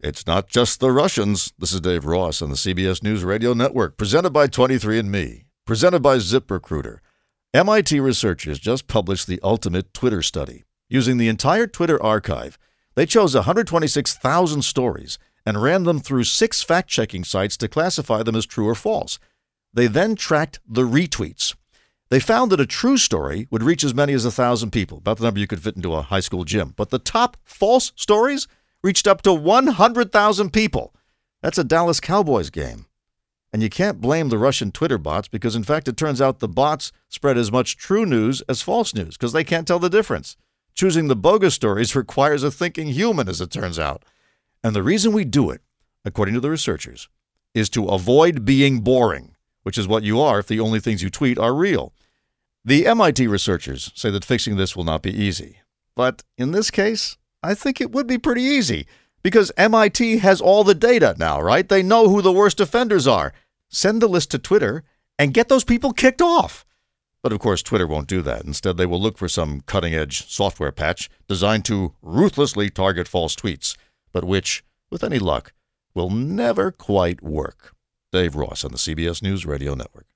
It's not just the Russians. This is Dave Ross on the CBS News Radio Network, presented by 23andMe, presented by ZipRecruiter. MIT researchers just published the ultimate Twitter study. Using the entire Twitter archive, they chose 126,000 stories and ran them through 6 fact-checking sites to classify them as true or false. They then tracked the retweets. They found that a true story would reach as many as 1,000 people, about the number you could fit into a high school gym. But the top false stories reached up to 100,000 people. That's a Dallas Cowboys game. And you can't blame the Russian Twitter bots because, in fact, it turns out the bots spread as much true news as false news because they can't tell the difference. Choosing the bogus stories requires a thinking human, as it turns out. And the reason we do it, according to the researchers, is to avoid being boring, which is what you are if the only things you tweet are real. The MIT researchers say that fixing this will not be easy. But in this case, I think it would be pretty easy because MIT has all the data now, right? They know who the worst offenders are. Send the list to Twitter and get those people kicked off. But of course, Twitter won't do that. Instead, they will look for some cutting-edge software patch designed to ruthlessly target false tweets, but which, with any luck, will never quite work. Dave Ross on the CBS News Radio Network.